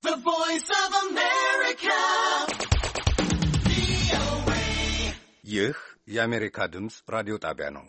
The Voice of America. ይህ የአሜሪካ ድምፅ ራዲዮ ጣቢያ ነው።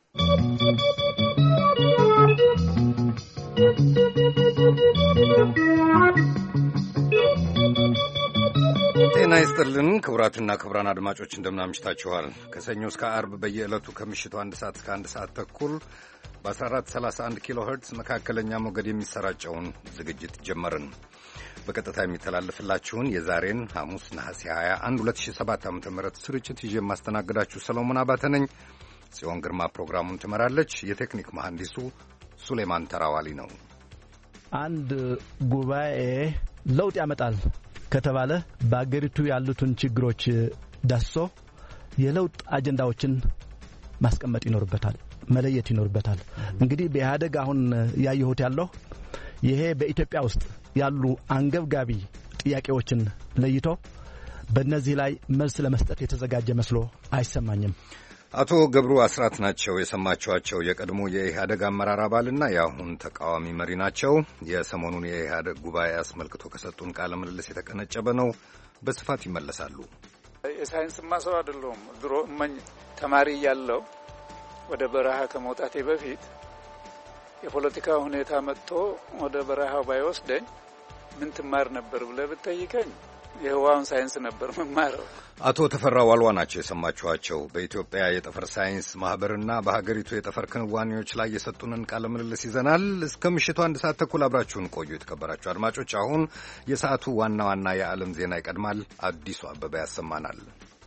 ጤና ይስጥልን ክቡራትና ክቡራን አድማጮች እንደምናምሽታችኋል። ከሰኞ እስከ አርብ በየዕለቱ ከምሽቱ 1 ሰዓት እስከ 1 ሰዓት ተኩል በ1431 ኪሎ ሄርትዝ መካከለኛ ሞገድ የሚሰራጨውን ዝግጅት ጀመርን። በቀጥታ የሚተላለፍላችሁን የዛሬን ሐሙስ ነሐሴ 21 2007 ዓ.ም ስርጭት ይዤ የማስተናግዳችሁ ሰሎሞን አባተ ነኝ። ጽዮን ግርማ ፕሮግራሙን ትመራለች። የቴክኒክ መሐንዲሱ ሱሌማን ተራዋሊ ነው። አንድ ጉባኤ ለውጥ ያመጣል ከተባለ በአገሪቱ ያሉትን ችግሮች ዳሶ የለውጥ አጀንዳዎችን ማስቀመጥ ይኖርበታል፣ መለየት ይኖርበታል። እንግዲህ በኢህአደግ አሁን ያየሁት ያለው ይሄ በኢትዮጵያ ውስጥ ያሉ አንገብጋቢ ጥያቄዎችን ለይቶ በእነዚህ ላይ መልስ ለመስጠት የተዘጋጀ መስሎ አይሰማኝም። አቶ ገብሩ አስራት ናቸው የሰማችኋቸው። የቀድሞ የኢህአደግ አመራር አባልና የአሁን ተቃዋሚ መሪ ናቸው። የሰሞኑን የኢህአደግ ጉባኤ አስመልክቶ ከሰጡን ቃለ ምልልስ የተቀነጨበ ነው። በስፋት ይመለሳሉ። የሳይንስማ ሰው አይደለሁም። ድሮ እመኝ ተማሪ እያለሁ ወደ በረሃ ከመውጣቴ በፊት የፖለቲካ ሁኔታ መጥቶ ወደ በረሃው ባይወስደኝ ምን ትማር ነበር ብለህ ብትጠይቀኝ የህዋውን ሳይንስ ነበር መማረው። አቶ ተፈራ ዋልዋ ናቸው የሰማችኋቸው። በኢትዮጵያ የጠፈር ሳይንስ ማህበርና በሀገሪቱ የጠፈር ክንዋኔዎች ላይ የሰጡንን ቃለ ምልልስ ይዘናል። እስከ ምሽቱ 1 ሰዓት ተኩል አብራችሁን ቆዩ። የተከበራችሁ አድማጮች፣ አሁን የሰዓቱ ዋና ዋና የዓለም ዜና ይቀድማል። አዲሱ አበባ ያሰማናል።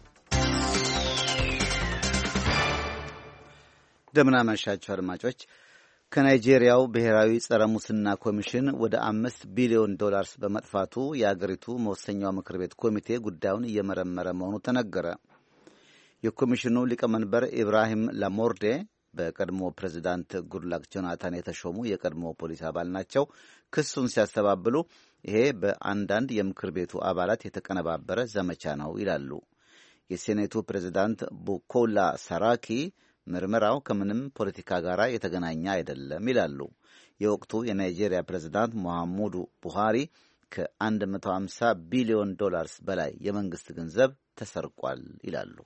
እንደምን አመሻችሁ አድማጮች። ከናይጄሪያው ብሔራዊ ጸረ ሙስና ኮሚሽን ወደ $5 ቢሊዮን በመጥፋቱ የአገሪቱ መወሰኛው ምክር ቤት ኮሚቴ ጉዳዩን እየመረመረ መሆኑ ተነገረ። የኮሚሽኑ ሊቀመንበር ኢብራሂም ላሞርዴ በቀድሞ ፕሬዚዳንት ጉድላክ ጆናታን የተሾሙ የቀድሞ ፖሊስ አባል ናቸው። ክሱን ሲያስተባብሉ ይሄ በአንዳንድ የምክር ቤቱ አባላት የተቀነባበረ ዘመቻ ነው ይላሉ። የሴኔቱ ፕሬዚዳንት ቡኮላ ሳራኪ ምርመራው ከምንም ፖለቲካ ጋር የተገናኘ አይደለም ይላሉ። የወቅቱ የናይጄሪያ ፕሬዝዳንት ሙሐመዱ ቡሃሪ ከ$150 ቢሊዮን በላይ የመንግስት ገንዘብ ተሰርቋል ይላሉ።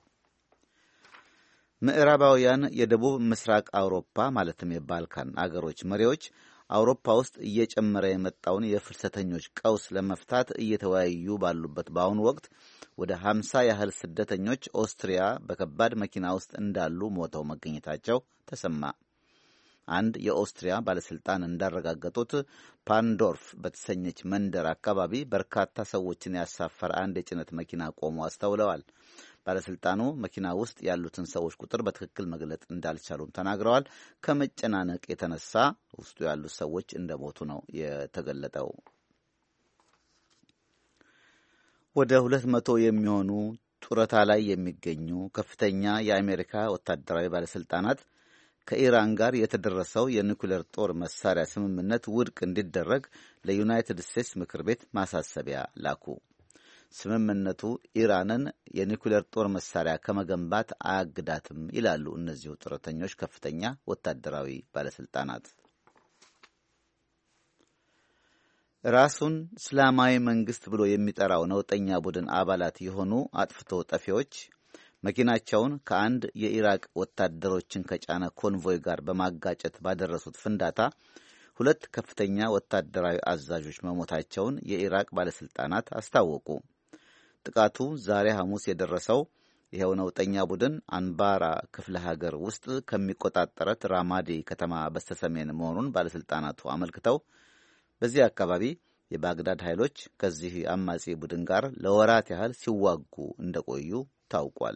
ምዕራባውያን የደቡብ ምስራቅ አውሮፓ ማለትም የባልካን አገሮች መሪዎች አውሮፓ ውስጥ እየጨመረ የመጣውን የፍልሰተኞች ቀውስ ለመፍታት እየተወያዩ ባሉበት በአሁኑ ወቅት ወደ 50 ያህል ስደተኞች ኦስትሪያ በከባድ መኪና ውስጥ እንዳሉ ሞተው መገኘታቸው ተሰማ። አንድ የኦስትሪያ ባለስልጣን እንዳረጋገጡት ፓንዶርፍ በተሰኘች መንደር አካባቢ በርካታ ሰዎችን ያሳፈረ አንድ የጭነት መኪና ቆሞ አስተውለዋል። ባለስልጣኑ መኪና ውስጥ ያሉትን ሰዎች ቁጥር በትክክል መግለጥ እንዳልቻሉም ተናግረዋል። ከመጨናነቅ የተነሳ ውስጡ ያሉት ሰዎች እንደሞቱ ነው የተገለጠው። ወደ 200 የሚሆኑ ጡረታ ላይ የሚገኙ ከፍተኛ የአሜሪካ ወታደራዊ ባለስልጣናት ከኢራን ጋር የተደረሰው የኒኩሌር ጦር መሳሪያ ስምምነት ውድቅ እንዲደረግ ለዩናይትድ ስቴትስ ምክር ቤት ማሳሰቢያ ላኩ። ስምምነቱ ኢራንን የኒኩሌር ጦር መሳሪያ ከመገንባት አያግዳትም ይላሉ እነዚሁ ጡረተኞች ከፍተኛ ወታደራዊ ባለስልጣናት። ራሱን እስላማዊ መንግስት ብሎ የሚጠራው ነውጠኛ ቡድን አባላት የሆኑ አጥፍቶ ጠፊዎች መኪናቸውን ከአንድ የኢራቅ ወታደሮችን ከጫነ ኮንቮይ ጋር በማጋጨት ባደረሱት ፍንዳታ 2 ከፍተኛ ወታደራዊ አዛዦች መሞታቸውን የኢራቅ ባለስልጣናት አስታወቁ። ጥቃቱ ዛሬ ሐሙስ የደረሰው ይኸው ነውጠኛ ቡድን አንባራ ክፍለ ሀገር ውስጥ ከሚቆጣጠረት ራማዲ ከተማ በስተሰሜን መሆኑን ባለስልጣናቱ አመልክተው በዚህ አካባቢ የባግዳድ ኃይሎች ከዚህ አማጺ ቡድን ጋር ለወራት ያህል ሲዋጉ እንደቆዩ ታውቋል።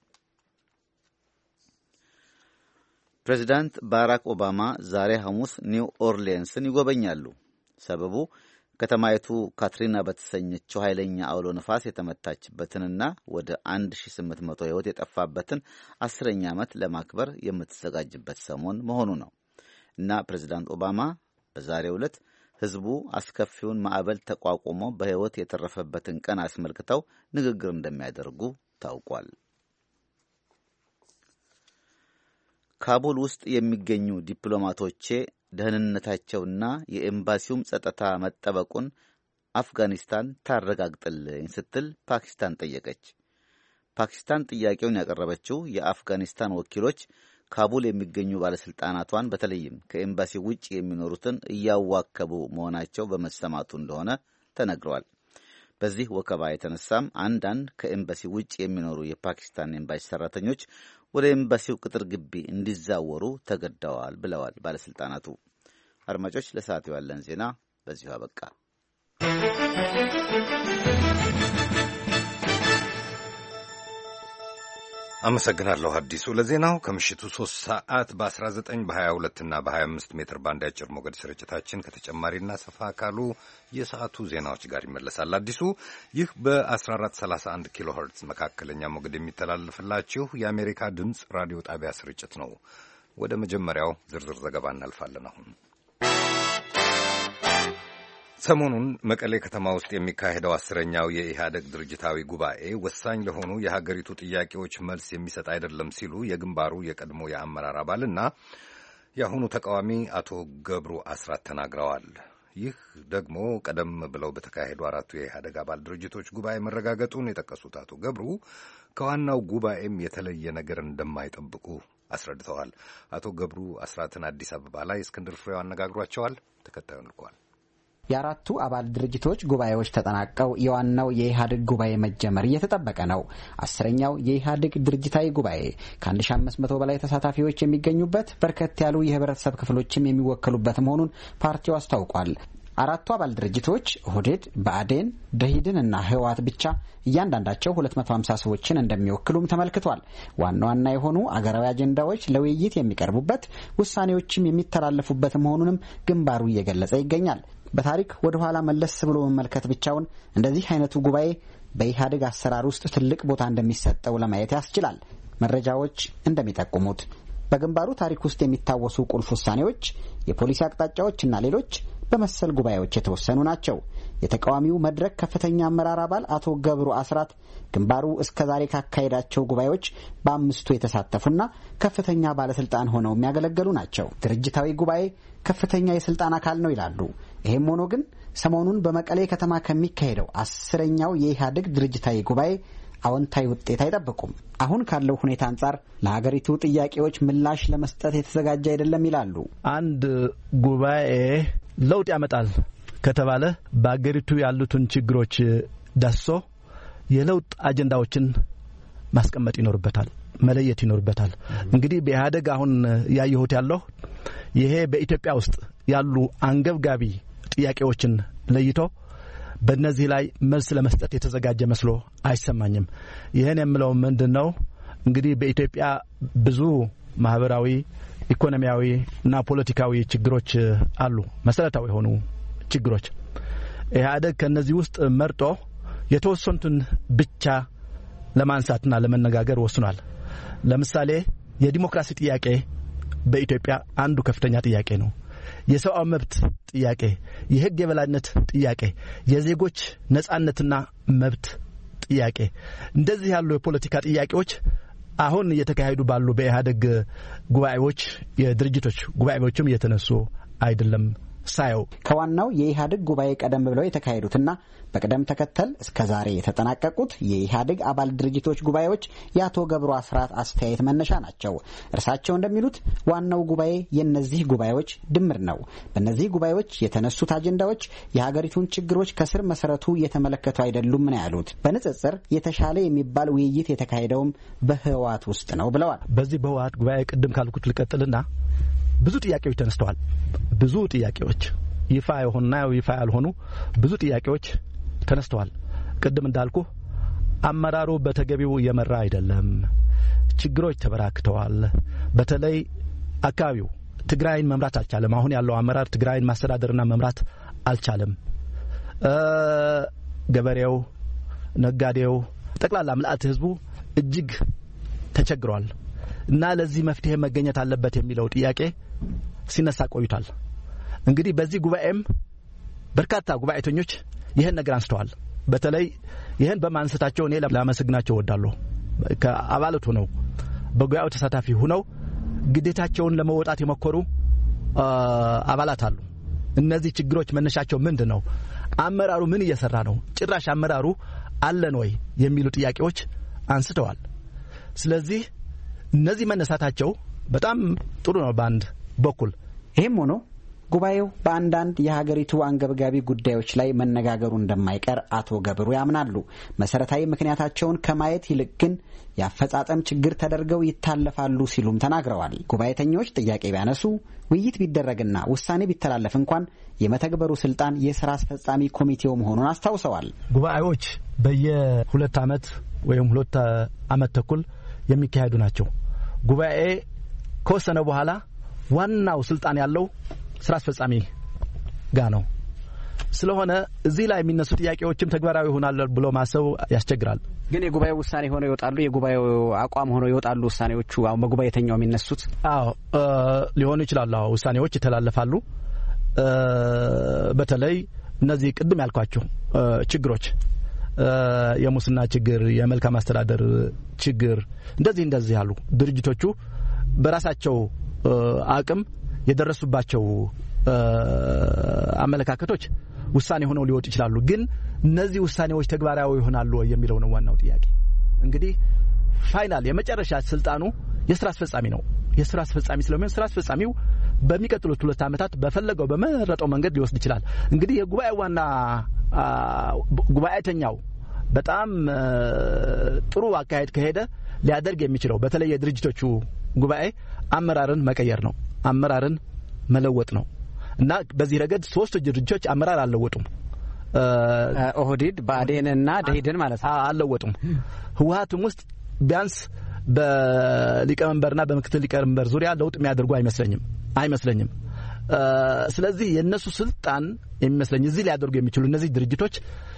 ፕሬዚዳንት ባራክ ኦባማ ዛሬ ሐሙስ ኒው ኦርሊንስን ይጎበኛሉ። ሰበቡ ከተማይቱ ካትሪና በተሰኘችው ኃይለኛ አውሎ ነፋስ የተመታችበትንና ወደ 1800 ሕይወት የጠፋበትን 10ኛ ዓመት ለማክበር የምትዘጋጅበት ሰሞን መሆኑ ነው እና ፕሬዚዳንት ኦባማ በዛሬው ዕለት ሕዝቡ አስከፊውን ማዕበል ተቋቁሞ በሕይወት የተረፈበትን ቀን አስመልክተው ንግግር እንደሚያደርጉ ታውቋል። ካቡል ውስጥ የሚገኙ ዲፕሎማቶቼ ደህንነታቸውና የኤምባሲውም ጸጥታ መጠበቁን አፍጋኒስታን ታረጋግጥልኝ ስትል ፓኪስታን ጠየቀች። ፓኪስታን ጥያቄውን ያቀረበችው የአፍጋኒስታን ወኪሎች ካቡል የሚገኙ ባለስልጣናቷን በተለይም ከኤምባሲ ውጭ የሚኖሩትን እያዋከቡ መሆናቸው በመሰማቱ እንደሆነ ተነግሯል። በዚህ ወከባ የተነሳም አንዳንድ ከኤምባሲ ውጭ የሚኖሩ የፓኪስታን ኤምባሲ ሰራተኞች ወደ ኤምባሲው ቅጥር ግቢ እንዲዛወሩ ተገደዋል ብለዋል ባለስልጣናቱ። አድማጮች፣ ለሰዓቱ ያለን ዜና በዚሁ አበቃ። አመሰግናለሁ አዲሱ ለዜናው። ከምሽቱ 3 ሰዓት በ19 በ22 እና በ25 ሜትር ባንድ አጭር ሞገድ ስርጭታችን ከተጨማሪና ሰፋ ካሉ የሰዓቱ ዜናዎች ጋር ይመለሳል። አዲሱ ይህ በ1431 ኪሎ ሄርትዝ መካከለኛ ሞገድ የሚተላለፍላችሁ የአሜሪካ ድምፅ ራዲዮ ጣቢያ ስርጭት ነው። ወደ መጀመሪያው ዝርዝር ዘገባ እናልፋለን። አሁን ሰሞኑን መቀሌ ከተማ ውስጥ የሚካሄደው 10ኛው የኢህአደግ ድርጅታዊ ጉባኤ ወሳኝ ለሆኑ የሀገሪቱ ጥያቄዎች መልስ የሚሰጥ አይደለም ሲሉ የግንባሩ የቀድሞ የአመራር አባልና የአሁኑ ተቃዋሚ አቶ ገብሩ አስራት ተናግረዋል። ይህ ደግሞ ቀደም ብለው በተካሄዱ 4 የኢህአደግ አባል ድርጅቶች ጉባኤ መረጋገጡን የጠቀሱት አቶ ገብሩ ከዋናው ጉባኤም የተለየ ነገር እንደማይጠብቁ አስረድተዋል። አቶ ገብሩ አስራትን አዲስ አበባ ላይ እስክንድር ፍሬው አነጋግሯቸዋል። ተከታዩን ልኳል። የአራቱ አባል ድርጅቶች ጉባኤዎች ተጠናቀው የዋናው የኢህአዴግ ጉባኤ መጀመር እየተጠበቀ ነው። 10ኛው የኢህአዴግ ድርጅታዊ ጉባኤ ከ1500 በላይ ተሳታፊዎች የሚገኙበት በርከት ያሉ የህብረተሰብ ክፍሎችም የሚወከሉበት መሆኑን ፓርቲው አስታውቋል። አራቱ አባል ድርጅቶች ኦህዴድ፣ ብአዴን፣ ደኢህዴን እና ህወሓት ብቻ እያንዳንዳቸው 250 ሰዎችን እንደሚወክሉም ተመልክቷል። ዋና ዋና የሆኑ አገራዊ አጀንዳዎች ለውይይት የሚቀርቡበት ውሳኔዎችም የሚተላለፉበት መሆኑንም ግንባሩ እየገለጸ ይገኛል። በታሪክ ወደ ኋላ መለስ ብሎ መመልከት ብቻውን እንደዚህ አይነቱ ጉባኤ በኢህአዴግ አሰራር ውስጥ ትልቅ ቦታ እንደሚሰጠው ለማየት ያስችላል። መረጃዎች እንደሚጠቁሙት በግንባሩ ታሪክ ውስጥ የሚታወሱ ቁልፍ ውሳኔዎች፣ የፖሊሲ አቅጣጫዎችና ሌሎች በመሰል ጉባኤዎች የተወሰኑ ናቸው። የተቃዋሚው መድረክ ከፍተኛ አመራር አባል አቶ ገብሩ አስራት ግንባሩ እስከዛሬ ካካሄዳቸው ጉባኤዎች በ5ቱ የተሳተፉና ከፍተኛ ባለስልጣን ሆነው የሚያገለግሉ ናቸው። ድርጅታዊ ጉባኤ ከፍተኛ የስልጣን አካል ነው ይላሉ። ይህም ሆኖ ግን ሰሞኑን በመቀሌ ከተማ ከሚካሄደው 10ኛው የኢህአዴግ ድርጅታዊ ጉባኤ አዎንታዊ ውጤት አይጠብቁም። አሁን ካለው ሁኔታ አንጻር ለሀገሪቱ ጥያቄዎች ምላሽ ለመስጠት የተዘጋጀ አይደለም ይላሉ። አንድ ጉባኤ ለውጥ ያመጣል ከተባለ በአገሪቱ ያሉትን ችግሮች ዳሶ የለውጥ አጀንዳዎችን ማስቀመጥ ይኖርበታል፣ መለየት ይኖርበታል። እንግዲህ በኢህአዴግ አሁን ያየሁት ያለው ይሄ በኢትዮጵያ ውስጥ ያሉ አንገብጋቢ ጥያቄዎችን ለይቶ በእነዚህ ላይ መልስ ለመስጠት የተዘጋጀ መስሎ አይሰማኝም። ይሄን የምለው ምንድነው እንግዲህ በኢትዮጵያ ብዙ ማህበራዊ፣ ኢኮኖሚያዊ እና ፖለቲካዊ ችግሮች አሉ፣ መሰረታዊ የሆኑ ችግሮች። ኢህአዴግ ከነዚህ ውስጥ መርጦ የተወሰኑትን ብቻ ለማንሳትና ለመነጋገር ወስኗል። ለምሳሌ የዲሞክራሲ ጥያቄ በኢትዮጵያ አንዱ ከፍተኛ ጥያቄ ነው። የሰብአዊ መብት ጥያቄ፣ የህግ የበላይነት ጥያቄ፣ የዜጎች ነጻነትና መብት ጥያቄ፣ እንደዚህ ያሉ የፖለቲካ ጥያቄዎች አሁን እየተካሄዱ ባሉ በኢህአዴግ ጉባኤዎች የድርጅቶች ጉባኤዎችም እየተነሱ አይደለም ሳየው። ከዋናው የኢህአዴግ ጉባኤ ቀደም ብለው የተካሄዱትና በቅደም ተከተል እስከ ዛሬ የተጠናቀቁት የኢህአዴግ አባል ድርጅቶች ጉባኤዎች የአቶ ገብሩ አስራት አስተያየት መነሻ ናቸው። እርሳቸው እንደሚሉት ዋናው ጉባኤ የእነዚህ ጉባኤዎች ድምር ነው። በእነዚህ ጉባኤዎች የተነሱት አጀንዳዎች የሀገሪቱን ችግሮች ከስር መሰረቱ የተመለከቱ አይደሉም ነው ያሉት። በንጽጽር የተሻለ የሚባል ውይይት የተካሄደውም በህወሓት ውስጥ ነው ብለዋል። በዚህ በህወሓት ጉባኤ ቅድም ካልኩት ልቀጥልና ብዙ ጥያቄዎች ተነስተዋል። ብዙ ጥያቄዎች ይፋ የሆኑና ይፋ ያልሆኑ ብዙ ጥያቄዎች ተነስተዋል። ቅድም እንዳልኩ አመራሩ በተገቢው እየመራ አይደለም። ችግሮች ተበራክተዋል። በተለይ አካባቢው ትግራይን መምራት አልቻለም። አሁን ያለው አመራር ትግራይን ማስተዳደርና መምራት አልቻለም። ገበሬው፣ ነጋዴው፣ ጠቅላላ ምልአት ህዝቡ እጅግ ተቸግሯል እና ለዚህ መፍትሄ መገኘት አለበት የሚለው ጥያቄ ሲነሳ ቆይቷል። እንግዲህ በዚህ ጉባኤም በርካታ ጉባኤተኞች ይህን ነገር አንስተዋል። በተለይ ይህን በማንሳታቸው እኔ ላመሰግናቸው እወዳለሁ። ከአባላት ሆነው በጉባኤው ተሳታፊ ሆነው ግዴታቸውን ለመወጣት የሞከሩ አባላት አሉ። እነዚህ ችግሮች መነሻቸው ምንድነው? አመራሩ ምን እየሰራ ነው ጭራሽ አመራሩ አለን ወይ የሚሉ ጥያቄዎች አንስተዋል ስለዚህ እነዚህ መነሳታቸው በጣም ጥሩ ነው ባንድ በኩል ይሄም ሆኖ ጉባኤው በአንዳንድ የሀገሪቱ አንገብጋቢ ጉዳዮች ላይ መነጋገሩ እንደማይቀር አቶ ገብሩ ያምናሉ መሰረታዊ ምክንያታቸውን ከማየት ይልቅ ግን ያፈጻጸም ችግር ተደርገው ይታለፋሉ ሲሉም ተናግረዋል ጉባኤተኞች ጥያቄ ቢያነሱ ውይይት ቢደረግና ውሳኔ ቢተላለፍ እንኳን የመተግበሩ ስልጣን የሥራ አስፈጻሚ ኮሚቴው መሆኑን አስታውሰዋል ጉባኤዎች በየ2 አመት ወይም 2 አመት ተኩል የሚካሄዱ ናቸው ጉባኤ ከወሰነ በኋላ ዋናው ስልጣን ያለው ስራ አስፈጻሚ ጋር ነው ስለሆነ እዚህ ላይ የሚነሱ ጥያቄዎችም ተግባራዊ ይሆናል ብሎ ማሰብ ያስቸግራል ግን የጉባኤው ውሳኔ ሆኖ ይወጣሉ የጉባኤው አቋም ሆኖ ይወጣሉ ውሳኔዎቹ አሁን በጉባኤተኛው የሚነሱት ሊሆኑ ይችላል ውሳኔዎች ይተላለፋሉ በተለይ እነዚህ ቅድም ያልኳቸው ችግሮች የሙስና ችግር የመልካም አስተዳደር ችግር እንደዚህ ያሉ ድርጅቶቹ በራሳቸው አቅም የደረሱባቸው አመለካከቶች ውሳኔ ሆነው ሊወጡ ይችላሉ ግን እነዚህ ውሳኔዎች ተግባራዊ ይሆናሉ የሚለው ነው ዋናው ጥያቄ እንግዲህ ፋይናል የመጨረሻ ስልጣኑ የሥራ አስፈጻሚ ነው የሥራ አስፈጻሚ ስለሆነ ሥራ አስፈጻሚው በሚቀጥሉት 2 አመታት በፈለገው በመረጠው መንገድ ሊወስድ ይችላል እንግዲህ የጉባኤው ዋና ጉባኤተኛው በጣም ጥሩ አካሄድ ከሄደ ሊያደርግ የሚችለው በተለይ የድርጅቶቹ ጉባኤ አመራርን መቀየር ነው አመራርን መለወጥ ነው እና በዚህ ረገድ 3 ድርጅቶች አመራር አልለወጡም ኦህዴድ ባዴንና ደኢህዴን ማለት ነው አልለወጡም ህወሓትም ውስጥ ቢያንስ በሊቀመንበርና በምክትል ሊቀመንበር ዙሪያ ለውጥ የሚያደርጉ አይመስለኝም ስለዚህ የነሱ ስልጣን የሚመስለኝ እዚህ ሊያደርጉ የሚችሉ እነዚህ ድርጅቶች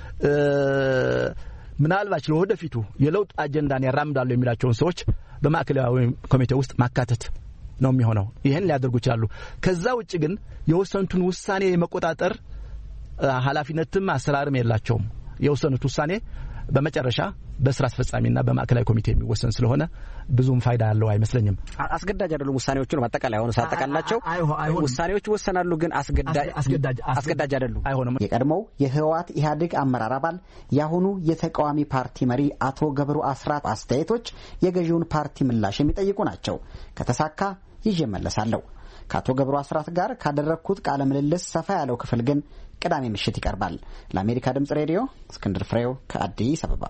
ምናልባት ለወደፊቱ የለውጥ አጀንዳን ያራምዳሉ የሚላቸውን ሰዎች በማዕከላዊ ኮሚቴ ውስጥ ማካተት ነው የሚሆነው ይሄን ሊያደርጉ ይችላሉ ከዛ ውጪ ግን የወሰኑትን ውሳኔ የመቆጣጠር ኃላፊነትም አሰራርም የላቸውም የወሰኑት ውሳኔ በመጨረሻ በስራ አስፈጻሚና በማዕከላዊ ኮሚቴ የሚወሰን ስለሆነ ብዙም ፋይዳ ያለው አይመስለኝም አስገዳጅ አይደሉም ውሳኔዎቹ ነው በአጠቃላይ አሁን ሳጠቃላቸው ውሳኔዎቹ ወሰናሉ ግን አስገዳጅ አይደሉም አይሆንም የቀድሞው የህወሓት ኢህአዴግ አመራር አባል ያሁኑ የተቃዋሚ ፓርቲ መሪ አቶ ገብሩ አስራት አስተያየቶች የገዢውን ፓርቲ ምላሽ የሚጠይቁ ናቸው ከተሳካ ይዤ መለሳለሁ ከአቶ ገብሩ አስራት ጋር ካደረኩት ቃለ ምልልስ ሰፋ ያለው ክፍል ግን ቅዳሜ ምሽት ይቀርባል ለአሜሪካ ድምጽ ሬዲዮ እስክንድር ፍሬው ከአዲስ አበባ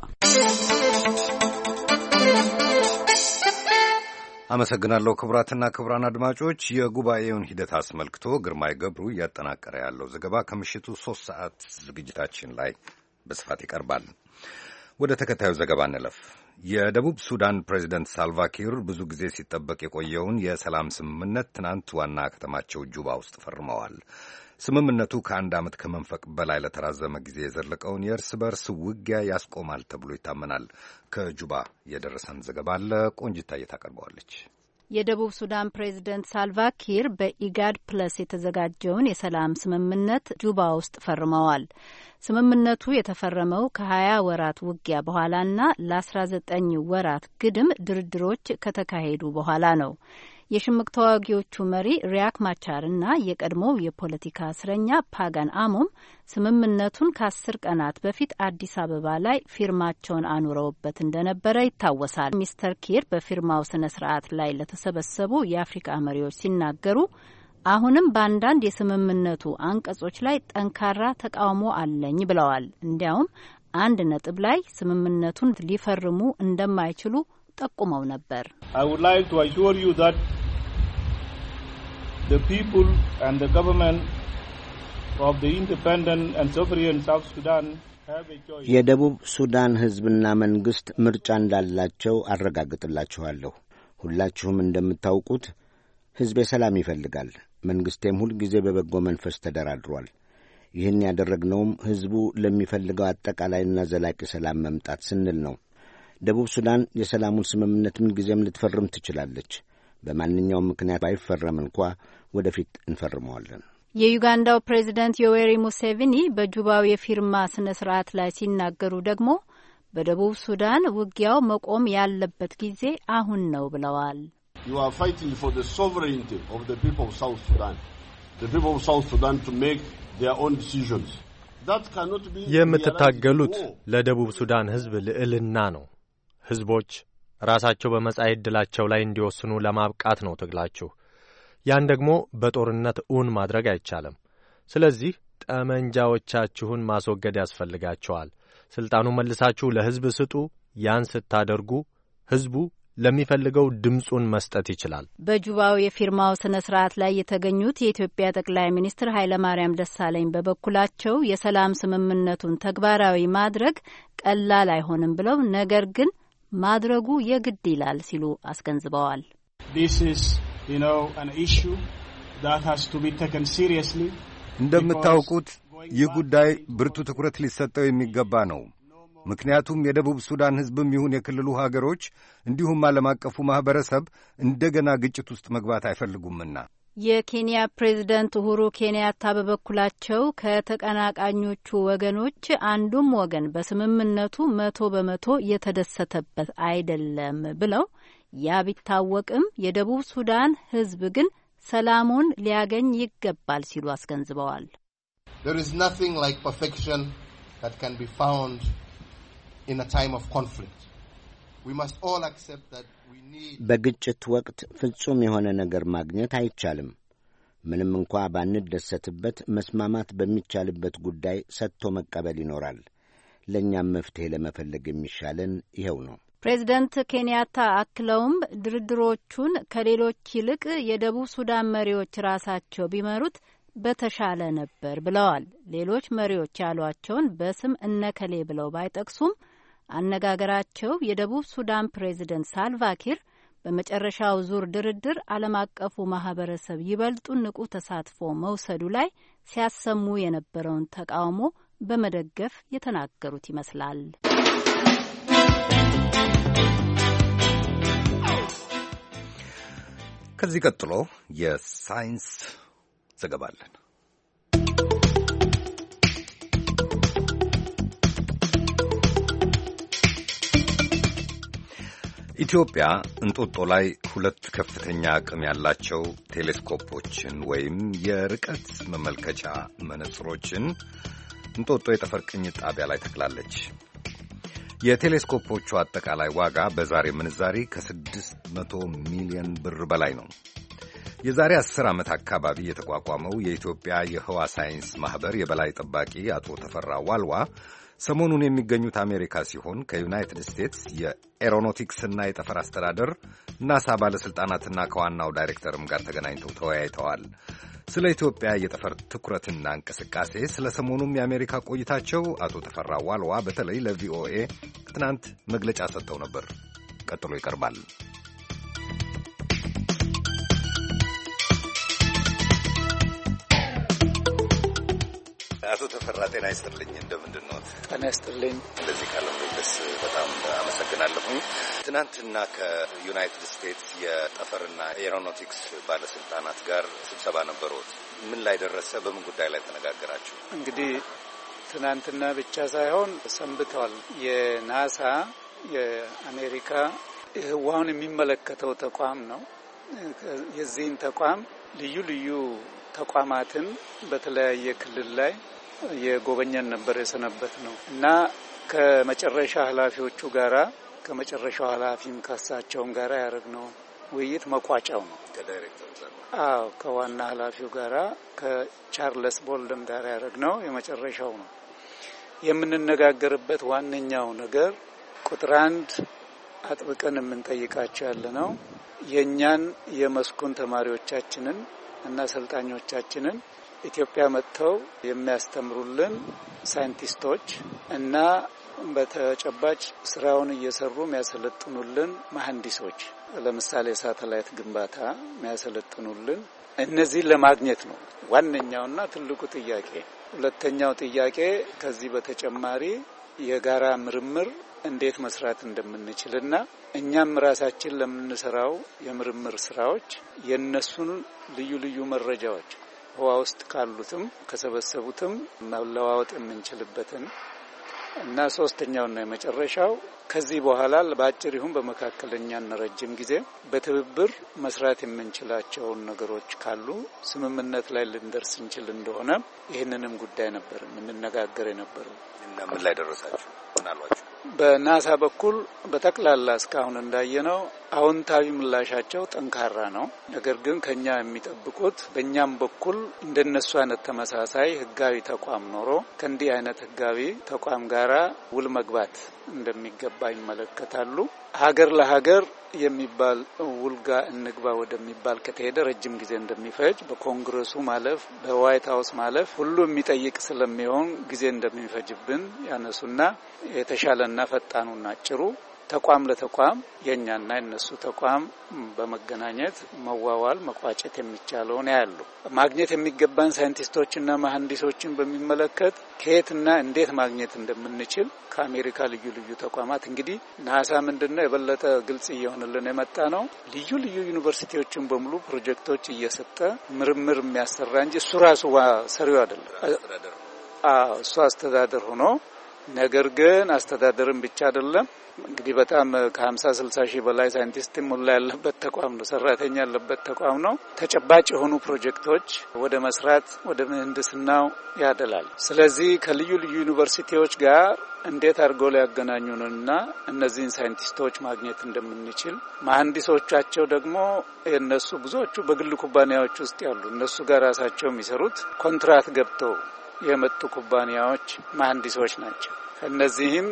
አመሰግናለሁ ክቡራትና ክቡራን አድማጮች የጉባኤውን ሂደት አስመልክቶ ግርማይ ገብሩ እያጠናቀረ ያለው ዘገባ ከምሽቱ 3 ሰዓት ዝግጅታችን ላይ በስፋት ይቀርባል ወደ ተከታዩ ዘገባ እንለፍ የደቡብ ሱዳን ፕሬዝዳንት ሳልቫኪር ብዙ ጊዜ ሲጠበቅ የቆየውን የሰላም ስምምነት ትናንት ዋና ከተማቸው ጁባ ውስጥ ፈርመዋል ስምምነቱ ከ1 ዓመት ከመንፈቅ በላይ ለተራዘመ ጊዜ የዘለቀውን የእርስ በርስ ውጊያ ያስቆማል ተብሎ ይታመናል ከጁባ የደረሰን ዘገባ አለ ቆንጅታ እየታቀርበዋለች የደቡብ ሱዳን ፕሬዝዳንት ሳልቫኪር በኢጋድ ፕለስ የተዘጋጀውን የሰላም ስምምነት ጁባ ውስጥ ፈርመዋል ስምምነቱ የተፈረመው ከ20 ወራት ውጊያ በኋላና ለ19 ወራት ግድም ድርድሮች ከተካሄዱ በኋላ ነው የሽምቅ ተዋጊዎቹ መሪ ሪያክ ማቻርና የቀድሞው የፖለቲካ እስረኛ ፓጋን አሞም ስምምነቱን ከ10 ቀናት በፊት አዲስ አበባ ላይ ፊርማቸውን አኑረውበት እንደነበረ ይታወሳል ሚስተር ኪር በፊርማው ስነ ስርዓት ላይ ለተሰበሰቡ የአፍሪካ መሪዎች ሲናገሩ አሁንም በአንዳንድ የስምምነቱ አንቀጾች ላይ ጠንካራ ተቃውሞ አለኝ ብለዋል እንዲያውም 1 ነጥብ ላይ ስምምነቱን ሊፈርሙ እንደማይችሉ ጠቁመው ነበር I would like to assure you that the people and the government of the independent and sovereign South Sudan have a choice የደቡብ ሱዳን ህዝብና መንግስት ምርጫ እንዳላቸው አረጋግጥላችኋለሁ ሁላችሁም እንደምታውቁት ህዝብ ሰላም ይፈልጋል መንግስቴም ሁሉ ጊዜ በበጎ መንፈስ ተደራድሯል ይህን ያደረግነውም ህዝቡ ለሚፈልገው አጠቃላይና ዘላቂ ሰላም መምጣት ስንል ነው ደቡብ ሱዳን የሰላሙን ስምምነት ምን ጊዜም ልትፈርም ትችላለች በማንኛውም ምክንያት ባይፈረም እንኳን ወደፊት እንፈርመዋለን የዩጋንዳው ፕሬዝዳንት ዮዌሪ ሙሴቪኒ በጁባው የፊርማ ስነ ስርዓት ላይ ሲናገሩ ደግሞ በደቡብ ሱዳን ውጊያው መቆም ያለበት ጊዜ አሁን ነው ብለዋል You are fighting for the sovereignty of the people of South Sudan. The people of South Sudan to make their own decisions. የምትታገሉት ለደቡብ ሱዳን ሕዝብ ልዕልና ነው። ሕዝቦች ራሳቸው በመጻኢ ዕድላቸው ላይ እንዲወስኑ ለማብቃት ነው ትግላችሁ። ያን ደግሞ በጦርነት እውን ማድረግ አይቻልም። ስለዚህ ጠመንጃዎቻችሁን ማስወገድ ያስፈልጋቸዋል። ስልጣኑን መልሳችሁ ለሕዝብ ስጡ። ያን ስታደርጉ ሕዝቡ ለሚፈልገው ድምጹን መስጠት ይችላል። በጁባው የፊርማው ስነ ስርዓት ላይ የተገኙት የኢትዮጵያ ጠቅላይ ሚኒስትር ኃይለማርያም ደሳለኝ በበኩላቸው የሰላም ስምምነቱን ተግባራዊ ማድረግ ቀላል አይሆንም ብለው ነገር ግን ማድረጉ የግድ ይላል ሲሉ አስገንዝበዋል። This is, an issue that has to be taken seriously. እንደምታውቁት ይህ ጉዳይ ብርቱ ትኩረት ሊሰጠው የሚገባ ነው። ምክንያቱም የደቡብ ሱዳን ሕዝብም ይሁን የክልሉ ሀገሮች እንዲሁም ዓለም አቀፉ ማህበረሰብ እንደገና ግጭት ውስጥ መግባት አይፈልጉምና። የኬንያ ፕሬዝደንት ኡሁሩ ኬንያታ በበኩላቸው ከተቀናቃኞቹ ወገኖች አንዱም ወገን በስምምነቱ 100% የተደሰተበት አይደለም ብለው ያ ቢታወቅም የደቡብ ሱዳን ሕዝብ ግን ሰላሙን ሊያገኝ ይገባል ሲሉ አስገንዝበዋል። There is nothing like perfection that can be found in a time of conflict. We must all accept that we need በግጭት ወቅት ፍጹም የሆነ ነገር ማግኘት አይቻልም። ምንም እንኳ ባንደሰትበት መስማማት በሚቻልበት ጉዳይ ሰጥቶ መቀበል ይኖራል። ለእኛም መፍትሄ ለመፈለግ የሚሻለን ይኸው ነው። ፕሬዝደንት ኬንያታ አክለውም ድርድሮቹን ከሌሎች ይልቅ የደቡብ ሱዳን መሪዎች ራሳቸው ቢመሩት በተሻለ ነበር ብለዋል። ሌሎች መሪዎች ያሏቸውን በስም እነከሌ ብለው ባይጠቅሱም አነጋገራቸው የደቡብ ሱዳን ፕሬዝደንት ሳልቫኪር በመጨረሻው ዙር ድርድር ዓለም አቀፉ ማህበረሰብ ይበልጡን ንቁ ተሳትፎ መውሰዱ ላይ ሲያሰሙ የነበረውን ተቃውሞ በመደገፍ የተናገሩት ይመስላል። ከዚህ ቀጥሎ የሳይንስ ዘገባ አለን። ኢትዮጵያ እንጦጦ ላይ 2 ከፍተኛ አቅም ያላቸው ቴሌስኮፖችን ወይም የርቀት መመልከቻ መነጽሮችን እንጦጦ የጠፈር ቅኝት ጣቢያ ላይ ተክላለች። የቴሌስኮፖቹ አጠቃላይ ዋጋ በዛሬ ምንዛሪ ከ600 ሚሊዮን ብር በላይ ነው። የዛሬ 10 ዓመት አካባቢ የተቋቋመው የኢትዮጵያ የህዋ ሳይንስ ማህበር የበላይ ጠባቂ አቶ ተፈራ ዋልዋ ሰሞኑን የሚገኙት አሜሪካ ሲሆን ከዩናይትድ ስቴትስ የኤሮኖቲክስና የጠፈር አስተዳደር ናሳ ባለሥልጣናትና ከዋናው ዳይሬክተርም ጋር ተገናኝተው ተወያይተዋል። ስለ ኢትዮጵያ የጠፈር ትኩረትና እንቅስቃሴ፣ ስለ ሰሞኑም የአሜሪካ ቆይታቸው አቶ ተፈራ ዋልዋ በተለይ ለቪኦኤ ትናንት መግለጫ ሰጥተው ነበር። ቀጥሎ ይቀርባል። አቶ ተፈራ ጤና ይስጥልኝ። እንደምንድን ነው? ጤና ይስጥልኝ። እንደዚህ ቃለ ምልልስ በጣም አመሰግናለሁ። ትናንትና ከዩናይትድ ስቴትስ የጠፈርና ኤሮኖቲክስ ባለስልጣናት ጋር ስብሰባ ነበሩት። ምን ላይ ደረሰ? በምን ጉዳይ ላይ ተነጋገራችሁ? እንግዲህ ትናንትና ብቻ ሳይሆን ሰንብተዋል። የናሳ የአሜሪካ ህዋውን የሚመለከተው ተቋም ነው። የዚህን ተቋም ልዩ ልዩ ተቋማትን በተለያየ ክልል ላይ የጎበኘን ነበር የሰነበት ነው እና ከመጨረሻ ኃላፊዎቹ ጋራ ከመጨረሻው ኃላፊም ካሳቸውም ጋራ ያደረግነው ውይይት መቋጫው ነው። ከዳይሬክተሩ ጋር ከዋና ኃላፊው ጋራ ከቻርልስ ቦልደን ጋር ያደረግነው የመጨረሻው ነው። የምንነጋገርበት ዋነኛው ነገር ቁጥር 1 አጥብቀን የምንጠይቃቸው ያለ ነው የኛን የመስኩን ተማሪዎቻችንን እና ሰልጣኞቻችንን ኢትዮጵያ መጥተው የሚያስተምሩልን ሳይንቲስቶች እና በተጨባጭ ስራውን እየሰሩ የሚያሰለጥኑልን መሐንዲሶች፣ ለምሳሌ ሳተላይት ግንባታ የሚያሰለጥኑልን እነዚህን ለማግኘት ነው ዋነኛውና ትልቁ ጥያቄ። ሁለተኛው ጥያቄ ከዚህ በተጨማሪ የጋራ ምርምር እንዴት መስራት እንደምንችልና እኛም ራሳችን ለምንሰራው የምርምር ስራዎች የነሱን ልዩ ልዩ መረጃዎች ህዋ ውስጥ ካሉትም ከሰበሰቡትም መለዋወጥ የምንችልበትን እና ሶስተኛውና የመጨረሻው ከዚህ በኋላ በአጭር ይሁን በመካከለኛና ረጅም ጊዜ በትብብር መስራት የምንችላቸውን ነገሮች ካሉ ስምምነት ላይ ልንደርስ እንችል እንደሆነ ይህንንም ጉዳይ ነበር የምንነጋገር የነበረው። እና ምን ላይ ደረሳችሁ? ምናልባችሁ በናሳ በኩል በጠቅላላ እስካሁን እንዳየነው አዎንታዊ ምላሻቸው ጠንካራ ነው። ነገር ግን ከኛ የሚጠብቁት በእኛም በኩል እንደነሱ አይነት ተመሳሳይ ህጋዊ ተቋም ኖሮ ከእንዲህ አይነት ህጋዊ ተቋም ጋራ ውል መግባት እንደሚገባ ይመለከታሉ። ሀገር ለሀገር የሚባል ውልጋ እንግባ ወደሚባል ከተሄደ ረጅም ጊዜ እንደሚፈጅ በኮንግረሱ ማለፍ በዋይት ሀውስ ማለፍ ሁሉ የሚጠይቅ ስለሚሆን ጊዜ እንደሚፈጅብን ያነሱና የተሻለና ፈጣኑና አጭሩ ተቋም ለተቋም የኛና የነሱ ተቋም በመገናኘት መዋዋል መቋጨት የሚቻለውን ያያሉ። ማግኘት የሚገባን ሳይንቲስቶችና መሐንዲሶችን በሚመለከት ከየትና እንዴት ማግኘት እንደምንችል ከአሜሪካ ልዩ ልዩ ተቋማት እንግዲህ ናሳ ምንድነው የበለጠ ግልጽ እየሆነልን የመጣ ነው። ልዩ ልዩ ዩኒቨርሲቲዎችን በሙሉ ፕሮጀክቶች እየሰጠ ምርምር የሚያሰራ እንጂ እሱ ራሱ ሰሪው አይደለም። እሱ አስተዳደር ሆኖ ነገር ግን አስተዳደርን ብቻ አይደለም እንግዲህ በጣም ከ50-60 ሺህ በላይ ሳይንቲስት ሙላ ያለበት ተቋም ነው፣ ሰራተኛ ያለበት ተቋም ነው። ተጨባጭ የሆኑ ፕሮጀክቶች ወደ መስራት ወደ ምህንድስናው ያደላል። ስለዚህ ከልዩ ልዩ ዩኒቨርሲቲዎች ጋር እንዴት አድርገው ሊያገናኙንና እነዚህን ሳይንቲስቶች ማግኘት እንደምንችል መሐንዲሶቻቸው ደግሞ የነሱ ብዙዎቹ በግል ኩባንያዎች ውስጥ ያሉ እነሱ ጋር ራሳቸው የሚሰሩት ኮንትራት ገብተው የመጡ ኩባንያዎች መሐንዲሶች ናቸው። እነዚህም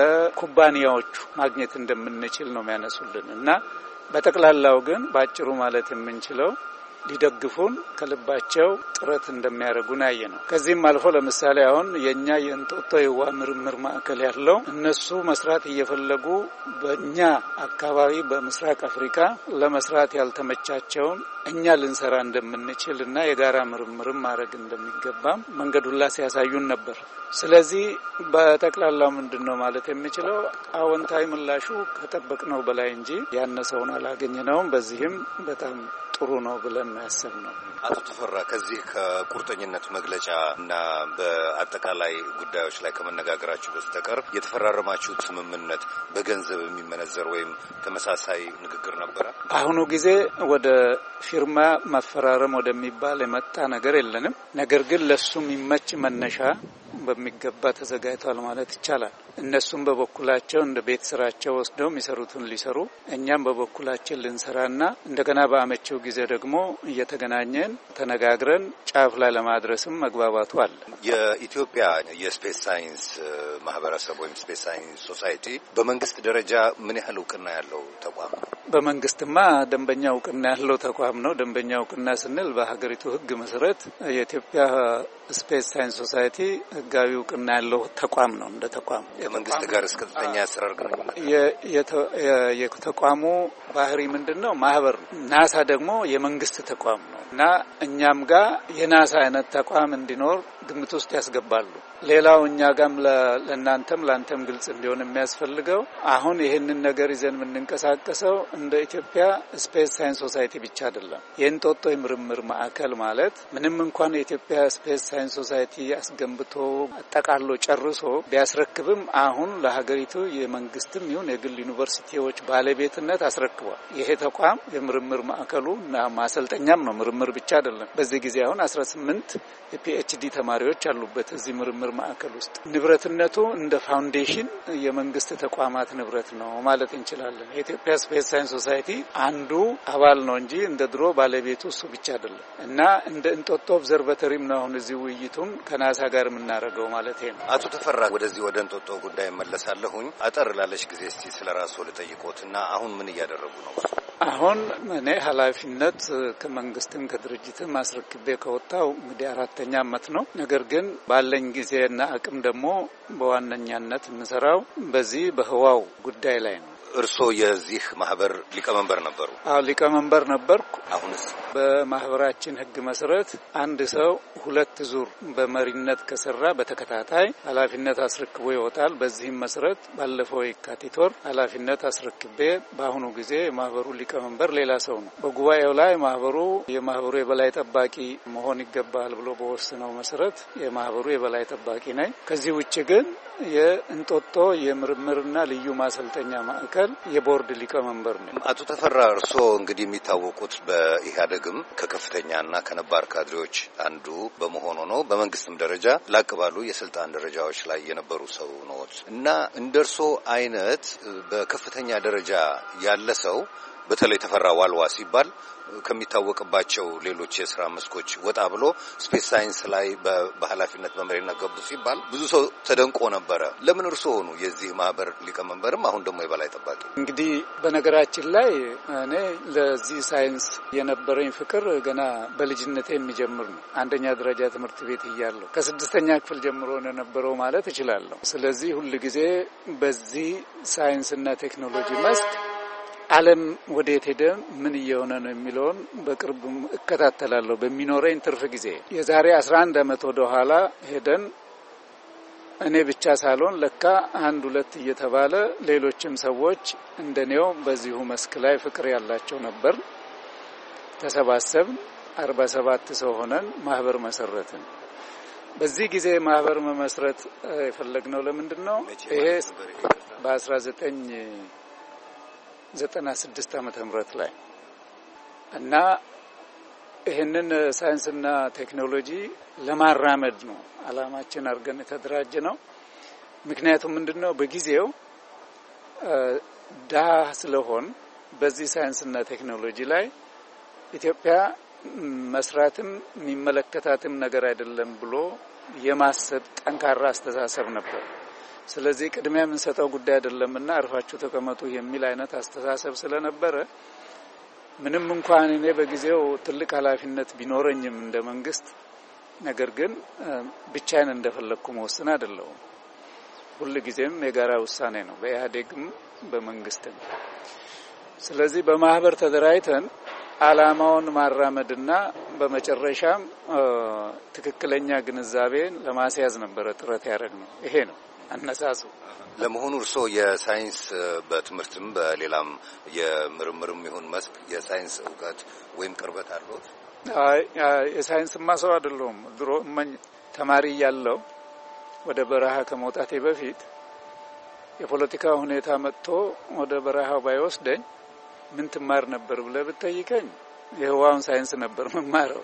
በኩባንያዎቹ ማግኘት እንደምንችል ነው የሚያነሱልን እና በጠቅላላው ግን ባጭሩ ማለት የምንችለው ሊደግፉን ከልባቸው ጥረት እንደሚያደርጉን ያየ ነው። ከዚህም አልፎ ለምሳሌ አሁን የኛ የእንጦጦ የውሃ ምርምር ማዕከል ያለው እነሱ መስራት እየፈለጉ በእኛ አካባቢ በምስራቅ አፍሪካ ለመስራት ያልተመቻቸውን እኛ ልንሰራ እንደምንችል እና የጋራ ምርምርም ማድረግ እንደሚገባም መንገዱላ ሲያሳዩን ነበር። ስለዚህ በጠቅላላው ምንድነው ማለት የሚችለው አዎንታዊ ምላሹ ከጠበቅነው በላይ እንጂ ያነሰውን አላገኘነውም። በዚህም በጣም ጥሩ ነው ብለን ያሰብነው። አቶ ተፈራ ከዚህ ከቁርጠኝነት መግለጫ እና በአጠቃላይ ጉዳዮች ላይ ከመነጋገራችሁ በስተቀር የተፈራረማችሁት ስምምነት በገንዘብ የሚመነዘር ወይም ተመሳሳይ ንግግር ነበረ? በአሁኑ ጊዜ ወደ ፊርማ ማፈራረም ወደሚባል የመጣ ነገር የለንም። ነገር ግን ለሱ የሚመች መነሻ በሚገባ ተዘጋጅቷል ማለት ይቻላል። እነሱም በበኩላቸው እንደ ቤት ስራቸው ወስደው የሚሰሩትን ሊሰሩ እኛም በበኩላችን ልንሰራና እንደገና በአመቸው ጊዜ ደግሞ እየተገናኘን ተነጋግረን ጫፍ ላይ ለማድረስም መግባባቱ አለ። የኢትዮጵያ የስፔስ ሳይንስ ማህበረሰብ ወይም ስፔስ ሳይንስ ሶሳይቲ በመንግስት ደረጃ ምን ያህል እውቅና ያለው ተቋም ነው? በመንግስትማ ደንበኛ እውቅና ያለው ተቋም ነው። ደንበኛ እውቅና ስንል በሀገሪቱ ሕግ መሰረት የኢትዮጵያ ስፔስ ሳይንስ ሶሳይቲ ሕጋዊ እውቅና ያለው ተቋም ነው። እንደ ተቋም ከመንግስት ጋር እስከተኛ ያሰራር ግንኙነት የተቋሙ ባህሪ ምንድነው? ማህበር ነው። ናሳ ደግሞ የመንግስት ተቋም ነው እና እኛም ጋር የናሳ አይነት ተቋም እንዲኖር ግምት ውስጥ ያስገባሉ። ሌላው እኛ ጋም ለእናንተም ለአንተም ግልጽ እንዲሆን የሚያስፈልገው አሁን ይህንን ነገር ይዘን የምንንቀሳቀሰው እንደ ኢትዮጵያ ስፔስ ሳይንስ ሶሳይቲ ብቻ አይደለም። የእንጦጦ የምርምር ማዕከል ማለት ምንም እንኳን የኢትዮጵያ ስፔስ ሳይንስ ሶሳይቲ አስገንብቶ አጠቃሎ ጨርሶ ቢያስረክብም አሁን ለሀገሪቱ የመንግስትም ይሁን የግል ዩኒቨርሲቲዎች ባለቤትነት አስረክቧል። ይሄ ተቋም የምርምር ማዕከሉ እና ማሰልጠኛም ነው። ምርምር ብቻ አይደለም። በዚህ ጊዜ አሁን 18 የፒኤችዲ ተማሪዎች አሉበት እዚህ ምርምር ማዕከል ውስጥ። ንብረትነቱ እንደ ፋውንዴሽን የመንግስት ተቋማት ንብረት ነው ማለት እንችላለን። የኢትዮጵያ ስፔስ ሳይንስ ሶሳይቲ አንዱ አባል ነው እንጂ እንደ ድሮ ባለቤቱ እሱ ብቻ አይደለም እና እንደ እንጦጦ ኦብዘርቫቶሪም ነው አሁን እዚህ ውይይቱም ከናሳ ጋር የምናደርገው ማለት ነው። አቶ ተፈራ ወደዚህ ወደ እንጦጦ ጉዳይ መለሳለሁኝ። አጠር ላለች ጊዜ እስቲ ስለራስዎ ልጠይቆትና አሁን ምን እያደረጉ ነው? አሁን እኔ ኃላፊነት ከመንግስትም ከድርጅትም አስረክቤ ከወጣው እንግዲህ 4ኛ ዓመት ነው። ነገር ግን ባለኝ ጊዜና አቅም ደግሞ በዋነኛነት የምሰራው በዚህ በህዋው ጉዳይ ላይ ነው። እርሶ የዚህ ማህበር ሊቀመንበር ነበሩ? አዎ ሊቀመንበር ነበርኩ። አሁንስ በማህበራችን ህግ መሰረት አንድ ሰው 2 ዙር በመሪነት ከሰራ በተከታታይ ኃላፊነት አስረክቦ ይወጣል። በዚህም መሰረት ባለፈው የካቲት ወር ኃላፊነት አስረክቤ በአሁኑ ጊዜ የማህበሩ ሊቀመንበር ሌላ ሰው ነው። በጉባኤው ላይ የማህበሩ የበላይ ጠባቂ መሆን ይገባል ብሎ በወሰነው መሰረት የማህበሩ የበላይ ጠባቂ ነኝ። ከዚህ ውጭ ግን የእንጦጦ የምርምርና ልዩ ማሰልጠኛ ማዕከል የቦርድ ሊቀመንበር ነኝ። አቶ ተፈራ እርስዎ እንግዲህ የሚታወቁት በኢህአዴግም ከከፍተኛና ከነባር ካድሬዎች አንዱ በመሆኑ ነው። በመንግስትም ደረጃ ላቅ ባሉ የስልጣን ደረጃዎች ላይ የነበሩ ሰው ነዎት እና እንደርሶ አይነት በከፍተኛ ደረጃ ያለ ሰው በተለይ ተፈራ ዋልዋ ሲባል ከሚታወቅባቸው ሌሎች የሥራ መስኮች ወጣ ብሎ ስፔስ ሳይንስ ላይ በኃላፊነት መመሪያነት ገቡ ሲባል ብዙ ሰው ተደንቆ ነበረ። ለምን እርስዎ ሆኑ የዚህ ማህበር ሊቀመንበርም አሁን ደግሞ የበላይ ጠባቂ? እንግዲህ በነገራችን ላይ እኔ ለዚህ ሳይንስ የነበረኝ ፍቅር ገና በልጅነቴ የሚጀምር ነው። አንደኛ ደረጃ ትምህርት ቤት እያለሁ ከ6ኛ ክፍል ጀምሮ ነው የነበረው ማለት እችላለሁ። ስለዚህ ሁሉ ጊዜ በዚህ ሳይንስና ቴክኖሎጂ መስክ ዓለም ወዴት ሄደ ምን እየሆነ ነው የሚለውን በቅርብ እከታተላለሁ በሚኖረኝ ትርፍ ጊዜ። የዛሬ 11 ዓመት ወደ ኋላ ሄደን እኔ ብቻ ሳልሆን ለካ 1-2 እየተባለ ሌሎችም ሰዎች እንደኔው በዚሁ መስክ ላይ ፍቅር ያላቸው ነበር። ተሰባሰብን 47 ሰው ሆነን ማህበር መሰረትን። በዚህ ጊዜ ማህበር መመስረት የፈለግነው ለምንድነው? ይሄ በ1996 ዓመተ ምህረት ላይ እና ይሄንን ሳይንስና ቴክኖሎጂ ለማራመድ ነው አላማችን አድርገን የተደራጀ ነው። ምክንያቱም ምንድነው በጊዜው ዳህ ስለሆን በዚህ ሳይንስና ቴክኖሎጂ ላይ ኢትዮጵያ መስራትም የሚመለከታትም ነገር አይደለም ብሎ የማሰብ ጠንካራ አስተሳሰብ ነበር። ስለዚህ ቅድሚያ የምንሰጠው ጉዳይ አይደለምና አርፋችሁ ተቀመጡ የሚል አይነት አስተሳሰብ ስለነበረ ምንም እንኳን እኔ በጊዜው ትልቅ ኃላፊነት ቢኖረኝም እንደ መንግስት ነገር ግን ብቻዬን እንደፈለኩ መወሰን አይደለም። ሁሉ ጊዜም የጋራ ውሳኔ ነው በኢህአዴግም በመንግስትም። ስለዚህ በማህበር ተደራጅተን አላማውን ማራመድና በመጨረሻም ትክክለኛ ግንዛቤን ለማስያዝ ነበር ጥረት ያደረግነው። ይሄ ነው አነሳሱ። ለመሆኑ እርስዎ የሳይንስ በትምህርትም በሌላም የምርምርም ይሁን መስክ የሳይንስ ዕውቀት ወይም ቅርበት አለዎት? የሳይንስማ ሰው አይደለሁም። ድሮ ተማሪ ያለው ወደ በረሃ ከመውጣቴ በፊት የፖለቲካ ሁኔታ መጥቶ ወደ በረሃው ባይወስደኝ ምን ትማር ነበር ብለህ ብትጠይቀኝ የህዋውን ሳይንስ ነበር መማረው።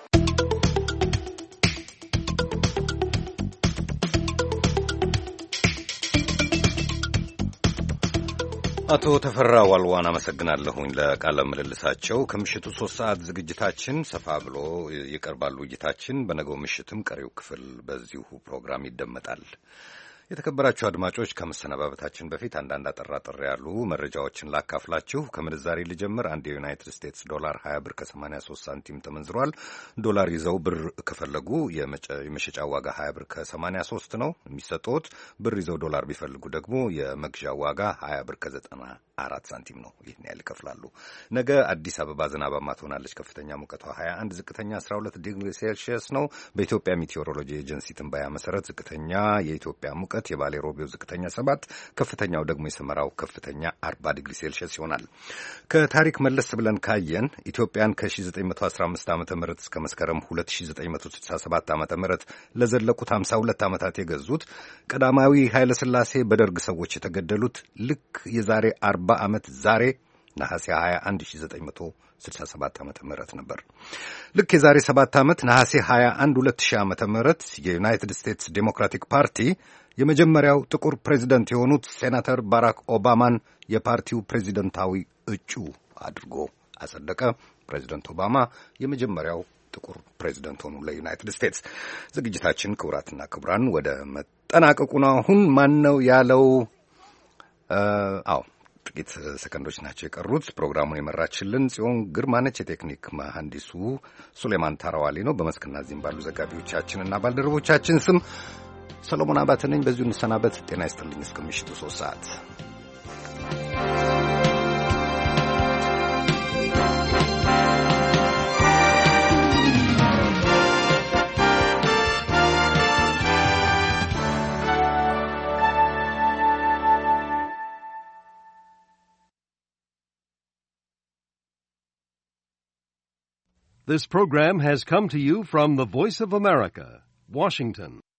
አቶ ተፈራ ዋልዋን አመሰግናለሁኝ ለቃለ ምልልሳቸው። ከምሽቱ 3 ሰዓት ዝግጅታችን ሰፋ ብሎ ይቀርባል ውይይታችን። በነገው ምሽትም ቀሪው ክፍል በዚሁ ፕሮግራም ይደመጣል። የተከበራችሁ አድማጮች ከመሰነባበታችን በፊት አንዳንድ አጠራጠር ያሉ መረጃዎችን ላካፍላችሁ። ከምንዛሬ ልጀምር። አንድ የዩናይትድ ስቴትስ ዶላር 20 ብር ከ83 ሳንቲም ተመንዝሯል። ዶላር ይዘው ብር ከፈለጉ የመሸጫ ዋጋ 20 ብር ከ83 ነው የሚሰጡት። ብር ይዘው ዶላር ቢፈልጉ ደግሞ የመግዣ ዋጋ 20 ብር ከ94 ሳንቲም ነው። ይህን ያህል ይከፍላሉ። ነገ አዲስ አበባ ዝናባማ ትሆናለች። ከፍተኛ ሙቀቷ 21፣ ዝቅተኛ 12 ዲግሪ ሴልሺየስ ነው። በኢትዮጵያ ሜቴዎሮሎጂ ኤጀንሲ ትንበያ መሰረት ዝቅተኛ የኢትዮጵያ ሙቀት የባሌ ሮቤው ዝቅተኛ 7፣ ከፍተኛው ደግሞ የሰመራው ከፍተኛ 40 ዲግሪ ሴልሺየስ ይሆናል። ከታሪክ መለስ ብለን ካየን ኢትዮጵያን ከ1915 ዓ.ም እስከ መስከረም 2967 ዓ.ም ለዘለቁት 52 ዓመታት የገዙት ቀዳማዊ ኃይለ ሥላሴ በደርግ ሰዎች የተገደሉት ልክ የዛሬ 40 ዓመት ዛሬ ነሐሴ 21 1967 ዓመተ ምህረት ነበር። ልክ የዛሬ 7 ዓመት ነሐሴ 21 2000 ዓመተ ምህረት የዩናይትድ ስቴትስ ዴሞክራቲክ ፓርቲ የመጀመሪያው ጥቁር ፕሬዚደንት የሆኑት ሴናተር ባራክ ኦባማን የፓርቲው ፕሬዚደንታዊ እጩ አድርጎ አጸደቀ። ፕሬዚደንት ኦባማ የመጀመሪያው ጥቁር ፕሬዚደንት ሆኑ ለዩናይትድ ስቴትስ። ዝግጅታችን ክቡራትና ክቡራን ወደ መጠናቀቁ ነው። አሁን ማን ነው ያለው? ጥቂት ሰከንዶች ናቸው የቀሩት። ፕሮግራሙን የመራችልን ጽዮን ግርማ ነች። የቴክኒክ መሐንዲሱ ሱሌማን ታራዋሊ ነው። በመስክና እዚህም ባሉ ዘጋቢዎቻችንና ባልደረቦቻችን ስም ሰሎሞን አባተ ነኝ። በዚሁ እንሰናበት። ጤና ይስጥልኝ። እስከ ምሽቱ 3 ሰዓት This program has come to you from the Voice of America, Washington.